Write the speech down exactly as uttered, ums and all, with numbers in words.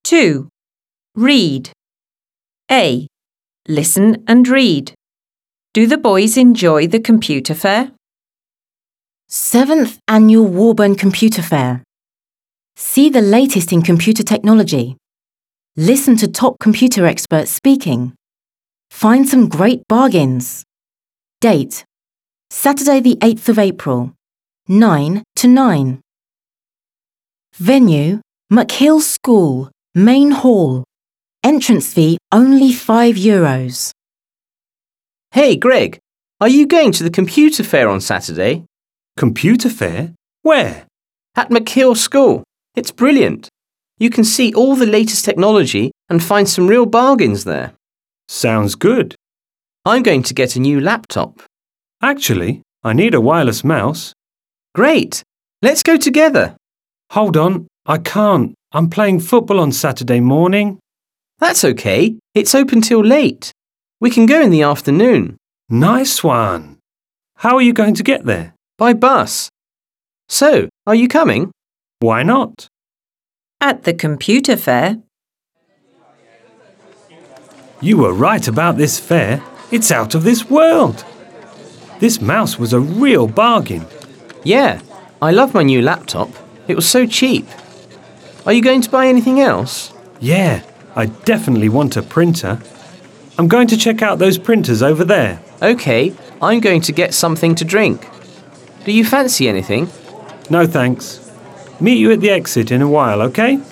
two. Read. A. Listen and read. Do the boys enjoy the computer fair? seventh Annual Warburn Computer Fair. See the latest in computer technology. Listen to top computer experts speaking. Find some great bargains. Date: Saturday the eighth of April, nine to nine. Venue: McHill School, Main Hall. Entrance fee only five euros. Hey, Greg, are you going to the computer fair on Saturday? Computer fair? Where? At McHill School. It's brilliant. You can see all the latest technology and find some real bargains there. Sounds good. I'm going to get a new laptop. Actually, I need a wireless mouse. Great. Let's go together. Hold on, I can't. I'm playing football on Saturday morning. That's okay. It's open till late. We can go in the afternoon. Nice one. How are you going to get there? By bus. So, are you coming? Why not? At the computer fair. You were right about this fair. It's out of this world. This mouse was a real bargain. Yeah, I love my new laptop. It was so cheap. Are you going to buy anything else? Yeah, I definitely want a printer. I'm going to check out those printers over there. OK, I'm going to get something to drink. Do you fancy anything? No thanks. Meet you at the exit in a while, OK?